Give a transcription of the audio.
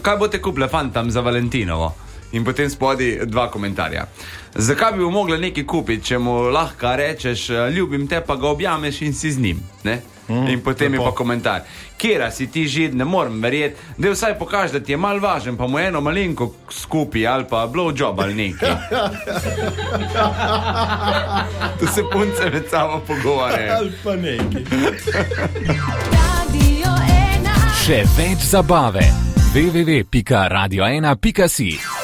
Kaj boste kupili fantam za Valentinovo? In potem spodaj 2 komentarja. Zakaj bi mu mogla nekaj kupiti, če mu lahko rečeš, ljubim te, pa ga objameš in si z njim, ne? In potem je pa komentar. Kjera si ti žid, ne morem verjeti, da vsaj pokaži, da ti je mal važen, pa mu eno malinko skupi ali pa blowjob ali nekaj. Tu se punce med sabo pogovarjajo. Ali pa nekaj. Še več zabave. www.radio1.si